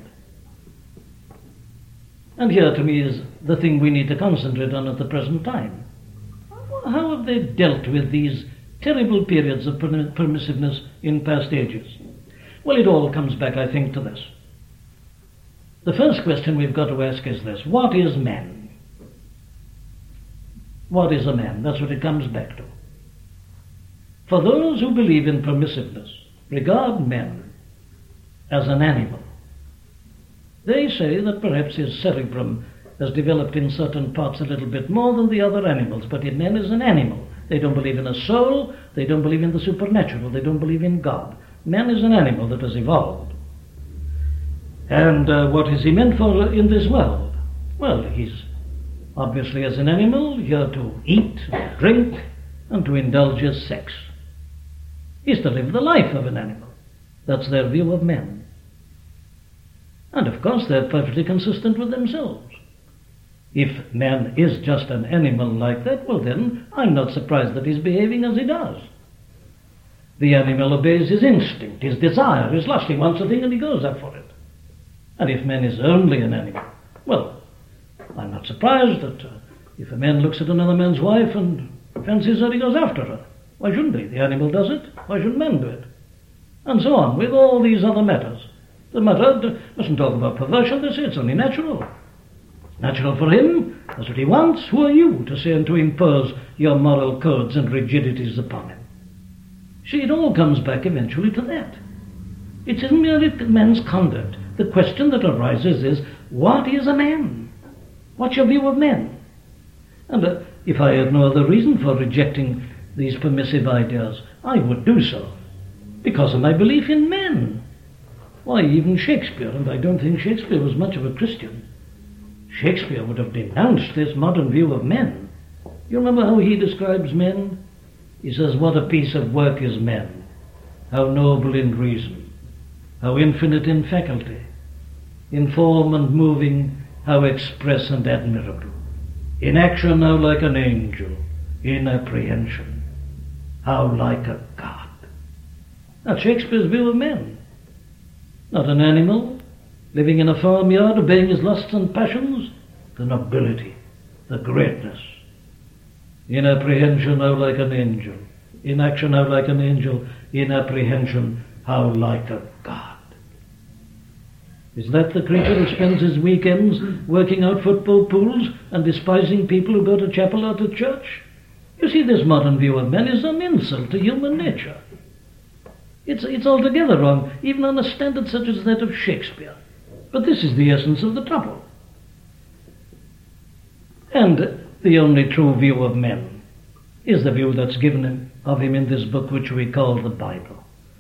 And here to me is the thing we need to concentrate on at the present time. How have they dealt with these terrible periods of permissiveness in past ages? Well, it all comes back, I think, to this. The first question we've got to ask is this: what is man? What is a man? That's what it comes back to. For those who believe in permissiveness regard man as an animal. They say that perhaps his cerebrum has developed in certain parts a little bit more than the other animals, but in man is an animal. They don't believe in a soul, they don't believe in the supernatural, they don't believe in God. Man is an animal that has evolved. And uh, what is he meant for in this world? Well, he's obviously, as an animal, here to eat, drink, and to indulge his sex. He's to live the life of an animal. That's their view of men. And of course they're perfectly consistent with themselves. If man is just an animal like that, well then, I'm not surprised that he's behaving as he does. The animal obeys his instinct, his desire, his lust. He wants a thing and he goes up for it. And if man is only an animal, well, I'm not surprised that uh, if a man looks at another man's wife and fancies her, he goes after her. Why shouldn't he? The animal does it. Why shouldn't man do it? And so on, with all these other matters. The matter doesn't talk about perversion, they say it's only natural. It's natural for him, that's what he wants. Who are you to say and to impose your moral codes and rigidities upon him? See, it all comes back eventually to that. It isn't merely man's conduct. The question that arises is, what is a man? What's your view of men? And uh, if I had no other reason for rejecting these permissive ideas, I would do so, because of my belief in men. Why, even Shakespeare, and I don't think Shakespeare was much of a Christian, Shakespeare would have denounced this modern view of men. You remember how he describes men? He says, what a piece of work is man, how noble in reason, how infinite in faculty, in form and moving, how express and admirable, in action how like an angel, in apprehension how like a god. That's Shakespeare's view of men. Not an animal, living in a farmyard, obeying his lusts and passions, the nobility, the greatness. In apprehension how like an angel, in action how like an angel, in apprehension how like a god. Is that the creature who spends his weekends working out football pools and despising people who go to chapel or to church? You see, this modern view of men is an insult to human nature. It's, it's altogether wrong, even on a standard such as that of Shakespeare. But this is the essence of the trouble. And the only true view of men is the view that's given him, of him in this book which we call the Bible.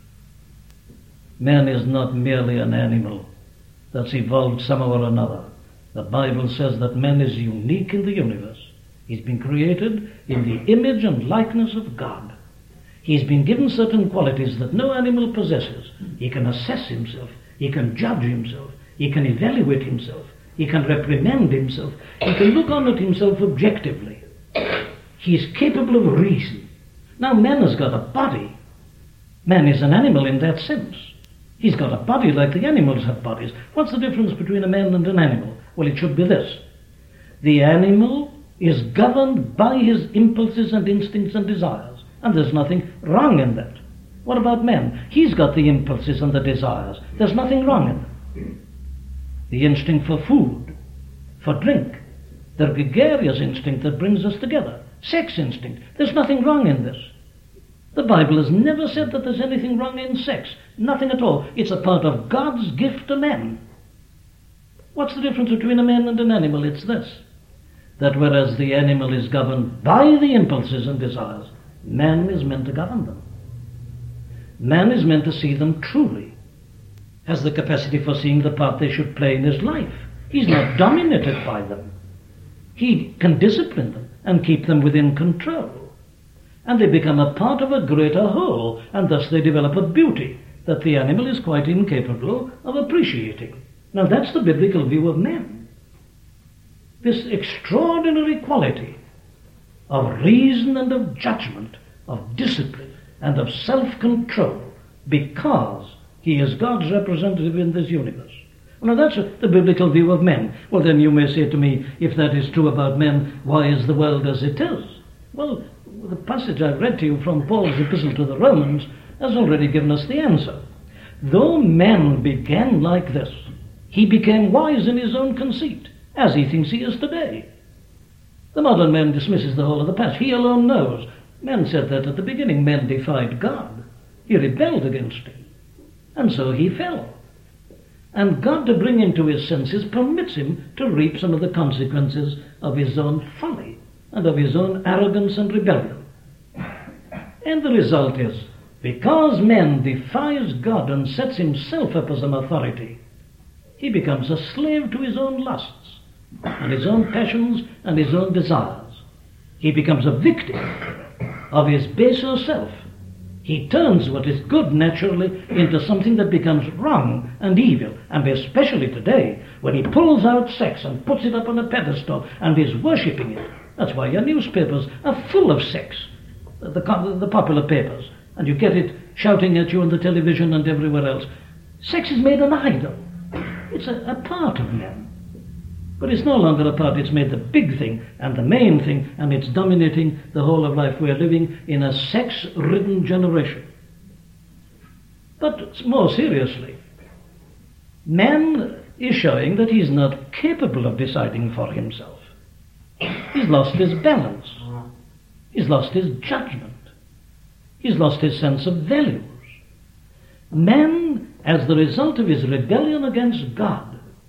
Man is not merely an animal that's evolved somehow or another. The Bible says that man is unique in the universe. He's been created in the image and likeness of God. He's been given certain qualities that no animal possesses. He can assess himself. He can judge himself. He can evaluate himself. He can reprimand himself. He can look on at himself objectively. He's capable of reason. Now, man has got a body. Man is an animal in that sense. He's got a body like the animals have bodies. What's the difference between a man and an animal? Well, it should be this. The animal is governed by his impulses and instincts and desires. And there's nothing wrong in that. What about men? He's got the impulses and the desires. There's nothing wrong in them. The instinct for food, for drink, the gregarious instinct that brings us together, sex instinct. There's nothing wrong in this. The Bible has never said that there's anything wrong in sex. Nothing at all. It's a part of God's gift to men. What's the difference between a man and an animal? It's this, that whereas the animal is governed by the impulses and desires, man is meant to govern them. Man is meant to see them truly, has the capacity for seeing the part they should play in his life. He's not dominated by them. He can discipline them and keep them within control. And they become a part of a greater whole, and thus they develop a beauty that the animal is quite incapable of appreciating. Now that's the biblical view of men. This extraordinary quality of reason and of judgment, of discipline and of self-control, because he is God's representative in this universe. Now that's a, the biblical view of men. Well, then you may say to me, if that is true about men, why is the world as it is? Well, the passage I've read to you from Paul's epistle to the Romans has already given us the answer. Though man began like this, he became wise in his own conceit, as he thinks he is today. The modern man dismisses the whole of the past. He alone knows. Men said that at the beginning. Men defied God. He rebelled against him. And so he fell. And God, to bring him to his senses, permits him to reap some of the consequences of his own folly and of his own arrogance and rebellion. And the result is, because man defies God and sets himself up as an authority, he becomes a slave to his own lusts and his own passions and his own desires. He becomes a victim of his baser self. He turns what is good naturally into something that becomes wrong and evil, and especially today, when he pulls out sex and puts it up on a pedestal and is worshipping it. That's why your newspapers are full of sex, the, the popular papers, and you get it shouting at you on the television and everywhere else. Sex is made an idol. It's a, a part of men. But it's no longer a part. It's made the big thing and the main thing, and it's dominating the whole of life. We're living in a sex-ridden generation. But more seriously, man is showing that he's not capable of deciding for himself. He's lost his balance. He's lost his judgment. He's lost his sense of values. Man, as the result of his rebellion against God,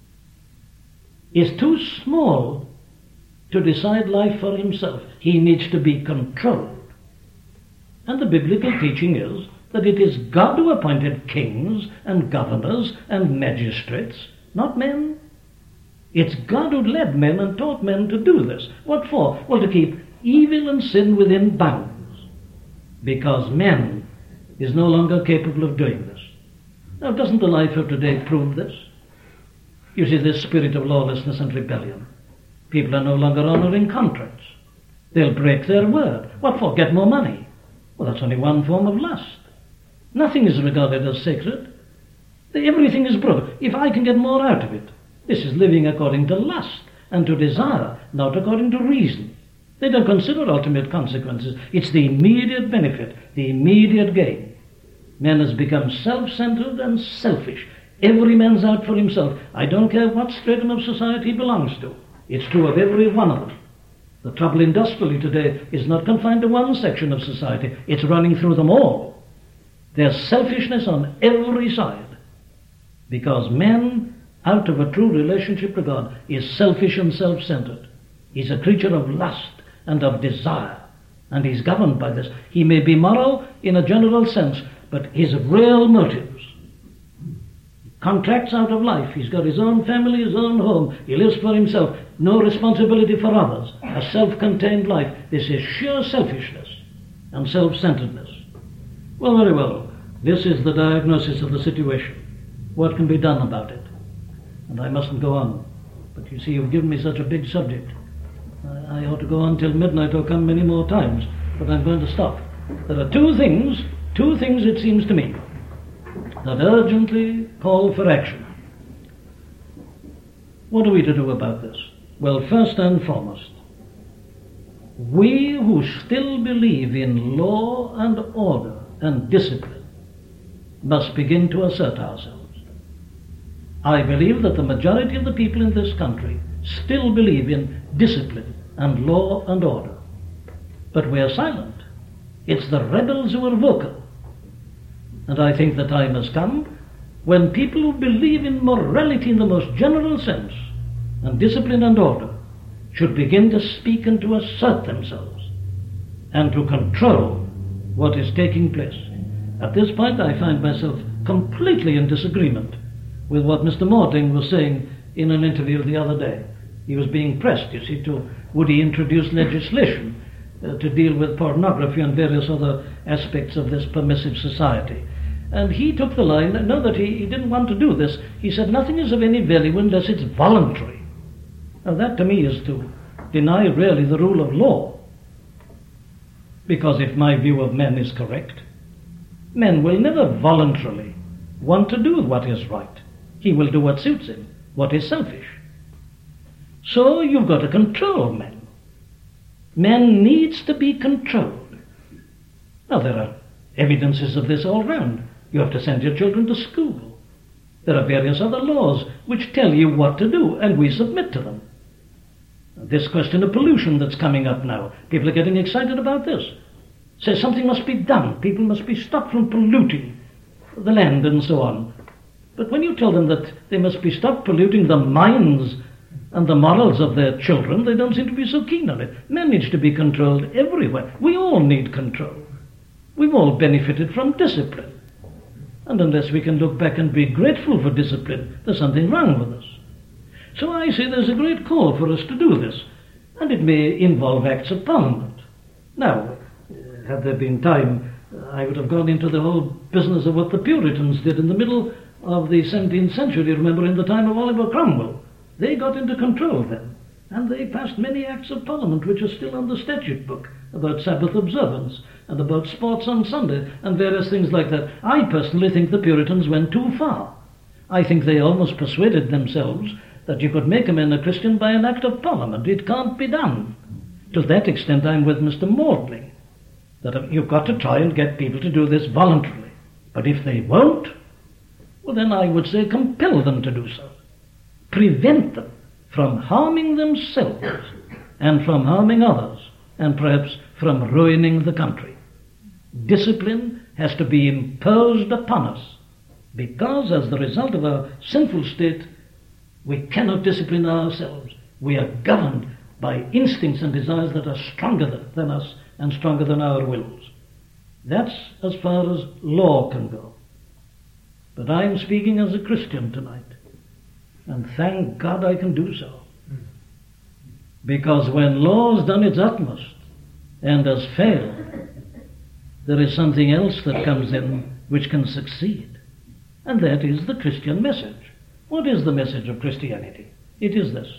is too small to decide life for himself. He needs to be controlled. And the biblical teaching is that it is God who appointed kings and governors and magistrates, not men. It's God who led men and taught men to do this. What for? Well, to keep evil and sin within bounds, because man is no longer capable of doing this. Now, doesn't the life of today prove this? You see, this spirit of lawlessness and rebellion. People are no longer honoring contracts. They'll break their word. What for? Get more money. Well, that's only one form of lust. Nothing is regarded as sacred. Everything is broken. If I can get more out of it, this is living according to lust and to desire, not according to reason. They don't consider ultimate consequences. It's the immediate benefit, the immediate gain. Man has become self-centered and selfish. Every man's out for himself. I don't care what stratum of society he belongs to. It's true of every one of them. The trouble industrially today is not confined to one section of society. It's running through them all. There's selfishness on every side, because man, out of a true relationship to God, is selfish and self-centered. He's a creature of lust and of desire, and he's governed by this. He may be moral in a general sense, but his real motives, contracts out of life. He's got his own family, his own home. He lives for himself. No responsibility for others. A self-contained life. This is sheer selfishness and self-centeredness. Well, very well. This is the diagnosis of the situation. What can be done about it? And I mustn't go on. But you see, you've given me such a big subject. I, I ought to go on till midnight or come many more times. But I'm going to stop. There are two things, two things it seems to me, that urgently call for action. What are we to do about this? Well, first and foremost, we who still believe in law and order and discipline must begin to assert ourselves. I believe that the majority of the people in this country still believe in discipline and law and order. But we are silent. It's the rebels who are vocal. And I think the time has come when people who believe in morality in the most general sense, and discipline and order, should begin to speak and to assert themselves and to control what is taking place. At this point I find myself completely in disagreement with what Mister Morting was saying in an interview the other day. He was being pressed, you see, to would he introduce legislation uh, to deal with pornography and various other aspects of this permissive society. And he took the line, no, that he, he didn't want to do this. He said nothing is of any value unless it's voluntary. Now that to me is to deny really the rule of law. Because if my view of men is correct, men will never voluntarily want to do what is right. He will do what suits him, what is selfish. So you've got to control men. Men needs to be controlled. Now there are evidences of this all round. You have to send your children to school. There are various other laws which tell you what to do, and we submit to them. This question of pollution that's coming up now, people are getting excited about this. Say something must be done. People must be stopped from polluting the land and so on. But when you tell them that they must be stopped polluting the minds and the morals of their children, they don't seem to be so keen on it. Men needs to be controlled everywhere. We all need control. We've all benefited from discipline. And unless we can look back and be grateful for discipline, there's something wrong with us. So I say there's a great call for us to do this, and it may involve acts of parliament. Now, had there been time, I would have gone into the whole business of what the Puritans did in the middle of the seventeenth century. Remember, in the time of Oliver Cromwell, they got into control then, and they passed many acts of parliament which are still on the statute book, about Sabbath observance, and about sports on Sunday, and various things like that. I personally think the Puritans went too far. I think they almost persuaded themselves that you could make a man a Christian by an act of parliament. It can't be done. To that extent I'm with Mister Maudling, that you've got to try and get people to do this voluntarily. But if they won't, well then I would say compel them to do so. Prevent them from harming themselves and from harming others, and perhaps from ruining the country. Discipline has to be imposed upon us, because as the result of our sinful state, we cannot discipline ourselves. We are governed by instincts and desires that are stronger than us and stronger than our wills. That's as far as law can go. But I'm speaking as a Christian tonight, and thank God I can do so. Because when law has done its utmost and has failed, there is something else that comes in which can succeed, and that is the Christian message. What is the message of Christianity? It is this.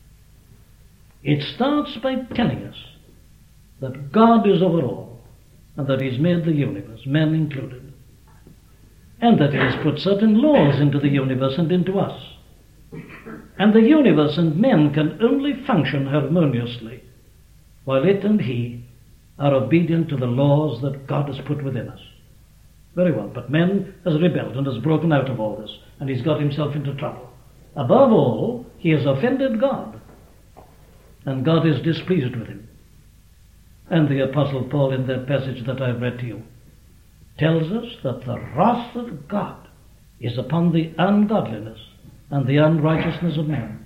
It starts by telling us that God is over all, and that He's made the universe, men included, and that He has put certain laws into the universe and into us. And the universe and men can only function harmoniously while it and He are obedient to the laws that God has put within us. Very well, but man has rebelled and has broken out of all this, and he's got himself into trouble. Above all, he has offended God, and God is displeased with him. And the Apostle Paul, in that passage that I've read to you, tells us that the wrath of God is upon the ungodliness and the unrighteousness of man.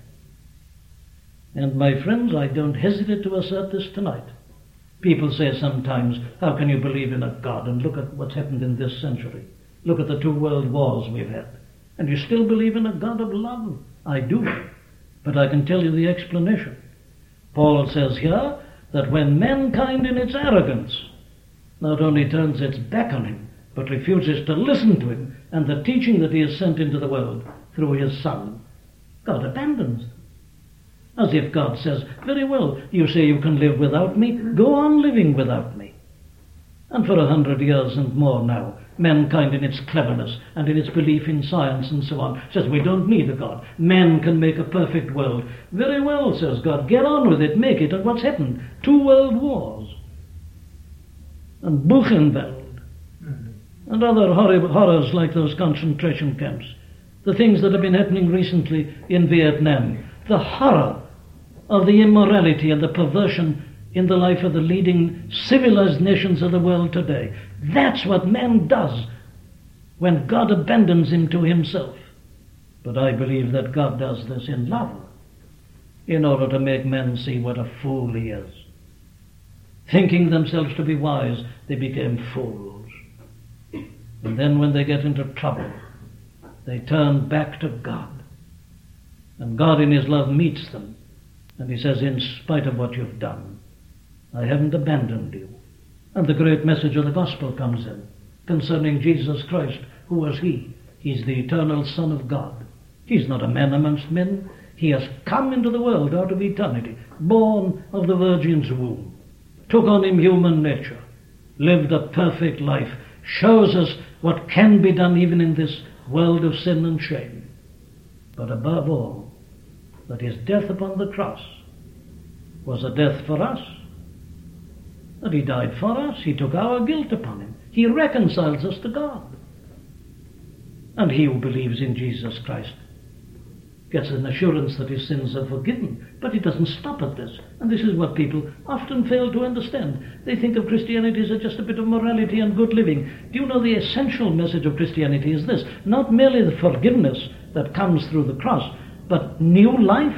And my friends, I don't hesitate to assert this tonight. People say sometimes, how can you believe in a God? And look at what's happened in this century. Look at the two world wars we've had. And you still believe in a God of love? I do. But I can tell you the explanation. Paul says here that when mankind in its arrogance not only turns its back on him, but refuses to listen to him and the teaching that he has sent into the world through his Son, God abandons them. As if God says, very well, you say you can live without me, go on living without me. And for a hundred years and more now, mankind in its cleverness and in its belief in science and so on. It says we don't need a God. Man can make a perfect world. Very well, says God. Get on with it, make it. And what's happened? Two world wars. And Buchenwald. Mm-hmm. And other horrible horrors like those concentration camps. The things that have been happening recently in Vietnam. The horror of the immorality and the perversion in the life of the leading civilized nations of the world today. That's what man does when God abandons him to himself. But I believe that God does this in love, in order to make men see what a fool he is. Thinking themselves to be wise, they became fools. And then when they get into trouble, they turn back to God. And God in his love meets them. And he says, in spite of what you've done, I haven't abandoned you. And the great message of the gospel comes in concerning Jesus Christ. Who was he? He's the eternal Son of God. He's not a man amongst men. He has come into the world out of eternity, born of the Virgin's womb, took on him human nature, lived a perfect life, shows us what can be done even in this world of sin and shame. But above all, that his death upon the cross was a death for us. That he died for us. He took our guilt upon him. He reconciles us to God. And he who believes in Jesus Christ gets an assurance that his sins are forgiven. But it doesn't stop at this. And this is what people often fail to understand. They think of Christianity as just a bit of morality and good living. Do you know the essential message of Christianity is this? Not merely the forgiveness that comes through the cross, but new life.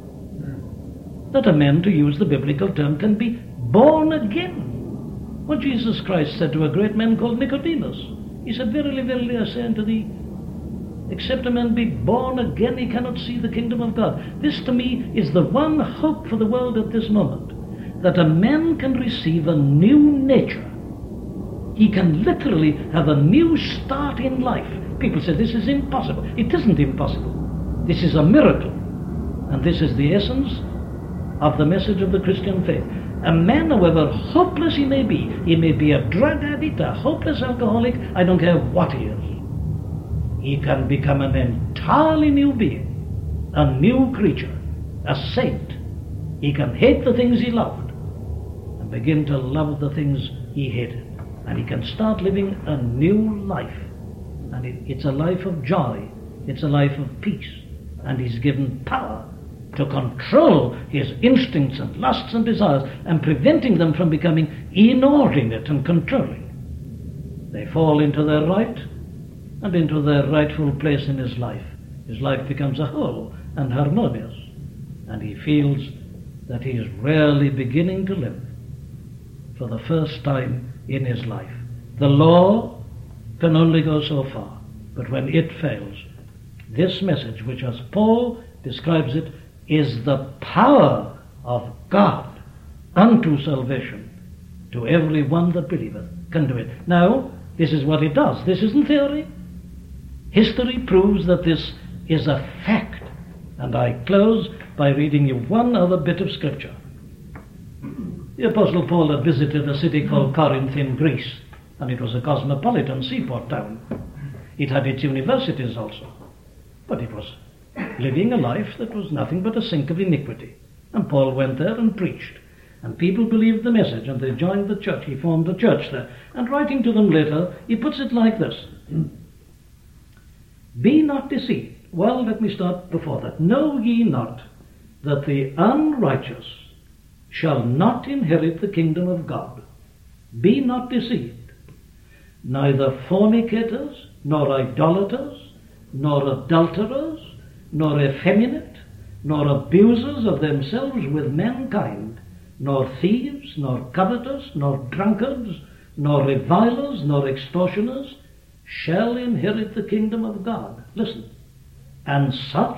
That a man, to use the biblical term, can be born again. What Jesus Christ said to a great man called Nicodemus. He said, verily, verily, I say unto thee, except a man be born again, he cannot see the kingdom of God. This to me is the one hope for the world at this moment. That a man can receive a new nature. He can literally have a new start in life. People say this is impossible. It isn't impossible. This is a miracle. And this is the essence of the message of the Christian faith. A man, however hopeless he may be, he may be a drug addict, a hopeless alcoholic, I don't care what he is. He can become an entirely new being, a new creature, a saint. He can hate the things he loved and begin to love the things he hated. And he can start living a new life. And it, it's a life of joy. It's a life of peace. And he's given power to control his instincts and lusts and desires and preventing them from becoming inordinate and controlling. They fall into their right and into their rightful place in his life. His life becomes a whole and harmonious, and he feels that he is really beginning to live for the first time in his life. The law can only go so far, but when it fails, this message, which as Paul describes it, is the power of God unto salvation to every one that believeth, can do it. Now, this is what it does. This isn't theory. History proves that this is a fact. And I close by reading you one other bit of scripture. The Apostle Paul had visited a city called Corinth in Greece, and it was a cosmopolitan seaport town. It had its universities also, but it was living a life that was nothing but a sink of iniquity. And Paul went there and preached. And people believed the message, and they joined the church. He formed a church there. And writing to them later, he puts it like this. Be not deceived. Well, let me start before that. Know ye not that the unrighteous shall not inherit the kingdom of God? Be not deceived. Neither fornicators, nor idolaters, nor adulterers, nor effeminate, nor abusers of themselves with mankind, nor thieves, nor covetous, nor drunkards, nor revilers, nor extortioners, shall inherit the kingdom of God. Listen. And such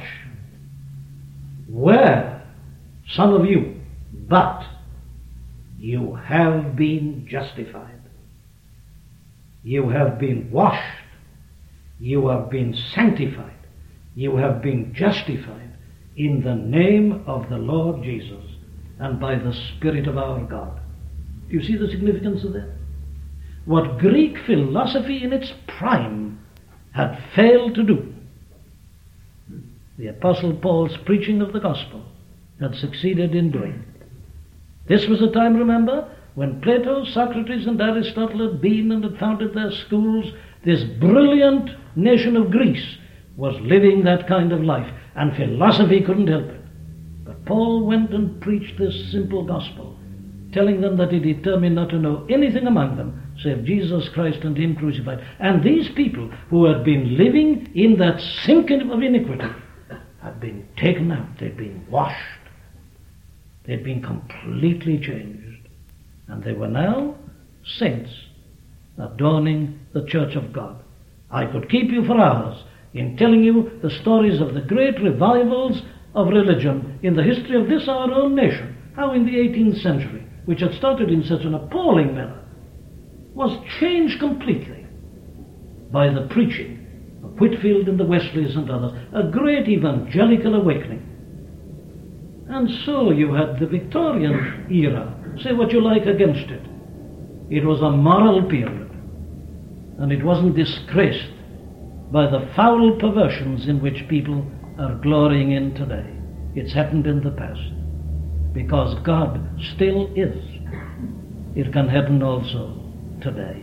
were some of you, but you have been justified. You have been washed. You have been sanctified. You have been justified in the name of the Lord Jesus and by the Spirit of our God. Do you see the significance of that? what Greek philosophy in its prime had failed to do. The Apostle Paul's preaching of the gospel had succeeded in doing. This was a time, remember, when Plato, Socrates, and Aristotle had been and had founded their schools. This brilliant nation of Greece was living that kind of life, and philosophy couldn't help it. But Paul went and preached this simple gospel, telling them that he determined not to know anything among them save Jesus Christ and Him crucified. And these people who had been living in that sinking of iniquity had been taken out, they'd been washed, they'd been completely changed, and they were now saints adorning the church of God. I could keep you for hours in telling you the stories of the great revivals of religion in the history of this our own nation, how in the eighteenth century, which had started in such an appalling manner, was changed completely by the preaching of Whitefield and the Wesleys and others, a great evangelical awakening. And so you had the Victorian era, say what you like against it. It was a moral period, and it wasn't disgraced by the foul perversions in which people are glorying in today. It's happened in the past, because God still is. It can happen also today.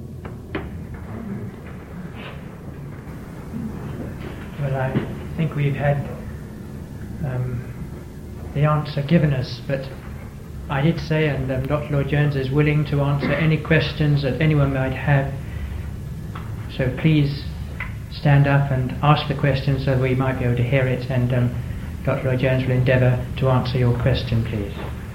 Well, I think we've had um, the answer given us, but I did say, and um, Doctor Lloyd-Jones is willing to answer any questions that anyone might have, so please stand up and ask the question so we might be able to hear it, and um, Doctor Lloyd-Jones will endeavour to answer your question, please.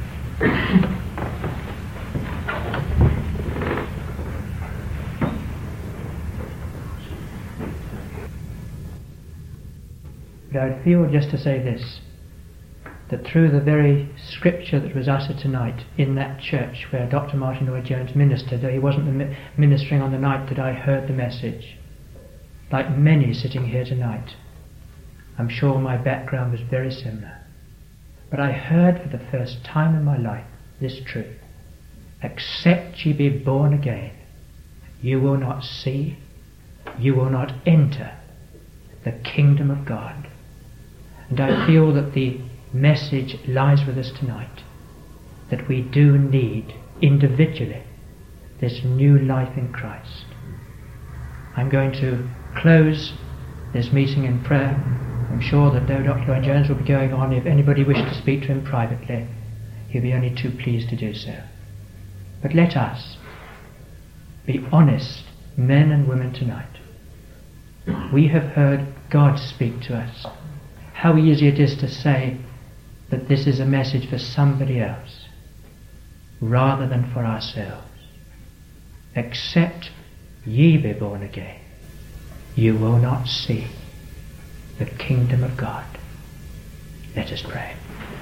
But I feel just to say this, that through the very scripture that was uttered tonight in that church where Doctor Martyn Lloyd-Jones ministered, though he wasn't mi- ministering on the night that I heard the message, like many sitting here tonight, I'm sure my background was very similar. But I heard for the first time in my life this truth: except ye be born again, you will not see, you will not enter the kingdom of God. And I feel that the message lies with us tonight, that we do need individually this new life in Christ. I'm going to close this meeting in prayer. I'm sure that though Doctor Lloyd-Jones will be going on, if anybody wished to speak to him privately, he'll be only too pleased to do so. But let us be honest men and women tonight. We have heard God speak to us. How easy it is to say that this is a message for somebody else rather than for ourselves. Except ye be born again, you will not see the kingdom of God. Let us pray.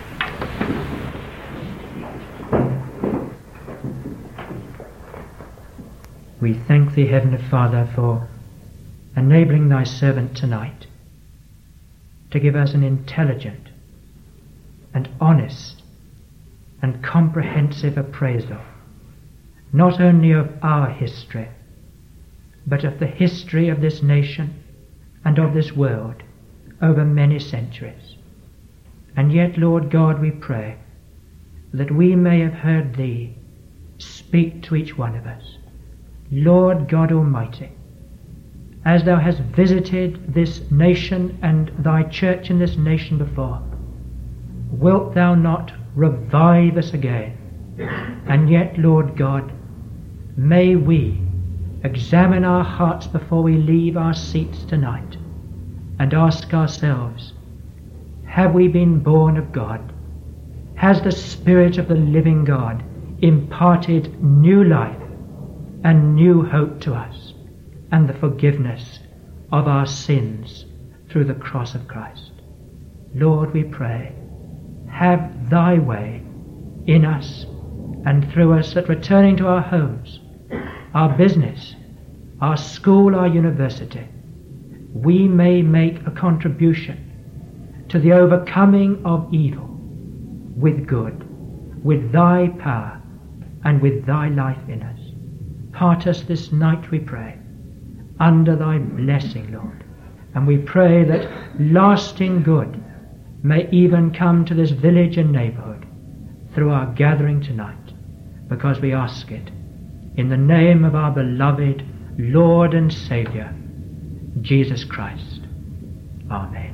We thank thee, Heavenly Father, for enabling thy servant tonight to give us an intelligent and honest and comprehensive appraisal, not only of our history, but of the history of this nation and of this world over many centuries. And yet, Lord God, we pray that we may have heard thee speak to each one of us. Lord God Almighty, as thou hast visited this nation and thy church in this nation before, wilt thou not revive us again? And yet, Lord God, may we examine our hearts before we leave our seats tonight and ask ourselves, have we been born of God? Has the Spirit of the living God imparted new life and new hope to us, and the forgiveness of our sins through the cross of Christ? Lord, we pray, have thy way in us and through us, that returning to our homes, our business, our school, our university, we may make a contribution to the overcoming of evil with good, with thy power and with thy life in us. impart us this night, we pray, under thy blessing, Lord. And we pray that lasting good may even come to this village and neighborhood through our gathering tonight, because we ask it in the name of our beloved Lord and Savior, Jesus Christ. Amen.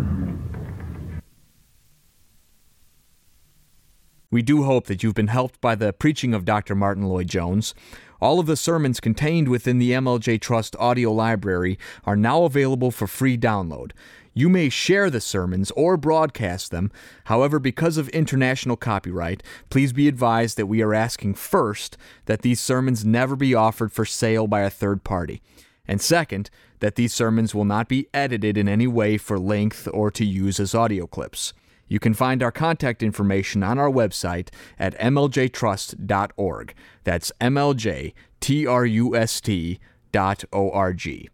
We do hope that you've been helped by the preaching of Doctor Martyn Lloyd-Jones. All of the sermons contained within the M L J Trust audio library are now available for free download. You may share the sermons or broadcast them. However, because of international copyright, please be advised that we are asking first that these sermons never be offered for sale by a third party. And second, that these sermons will not be edited in any way for length or to use as audio clips. You can find our contact information on our website at m l j trust dot org. That's M L J T R U S T dot O R G.